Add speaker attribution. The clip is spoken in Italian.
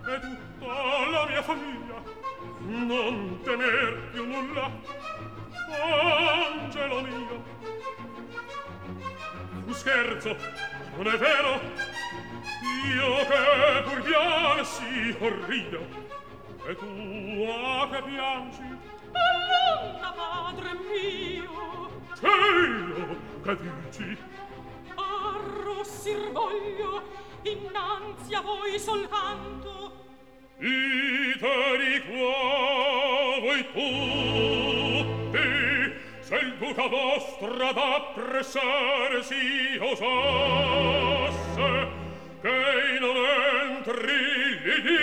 Speaker 1: e tutta la mia famiglia. Non temer più nulla, angelo mio. Fu scherzo, non è vero, io che pur piansi orrido, e tu a che piangi?
Speaker 2: Allora, padre mio,
Speaker 1: Cielo, che dici?
Speaker 2: arrossir voglio innanzi a voi soltanto.
Speaker 1: Ideri qua voi tutti, se il duca vostra d'appressare si osasse, che non entri lì